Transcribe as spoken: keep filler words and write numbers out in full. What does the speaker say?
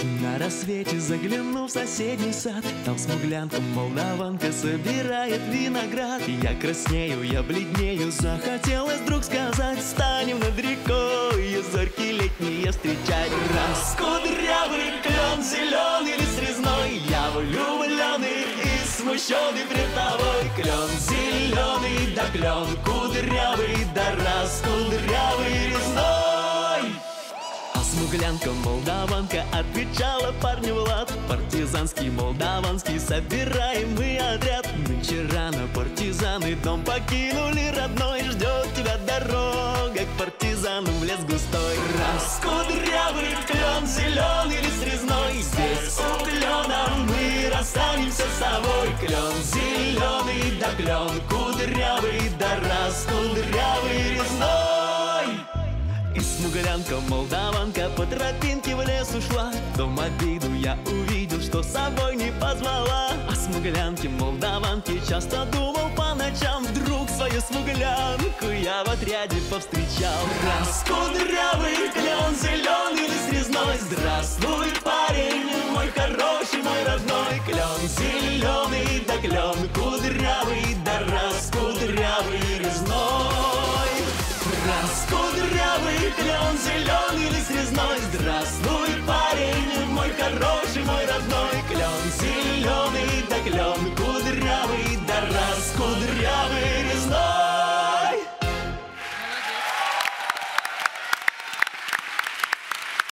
На рассвете загляну в соседний сад, там смуглянка молдаванка собирает виноград. Я краснею, я бледнею, захотелось вдруг сказать: станем над рекой зорьки летние встречать. Раз кудрявый клен, зеленый или срезной, я влюбленный и смущенный пред тобой. Клен зеленый, да клен кудрявый, да раз кудрявый резной. Смуглянка молдаванка отвечала парню Влад: партизанский молдаванский собираем мы отряд. Нынче рано партизаны дом покинули родной, ждет тебя дорога к партизанам в лес густой. Раз кудрявый клен, зеленый или срезной, здесь у клена мы расстанемся с собой. Клен зеленый, да клен кудрявый, да раз кудрявый резной. И смуглянка молдаванка по тропинке в лес ушла. Дом обиду я увидел, что с собой не позвала. О смуглянке молдаванке часто думал по ночам. Вдруг свою смуглянку я в отряде повстречал. Раз кудрявый клен, зеленый или срезной, здравствуй, парень мой хороший, мой родной. Клен зеленый, да клен кудрявый,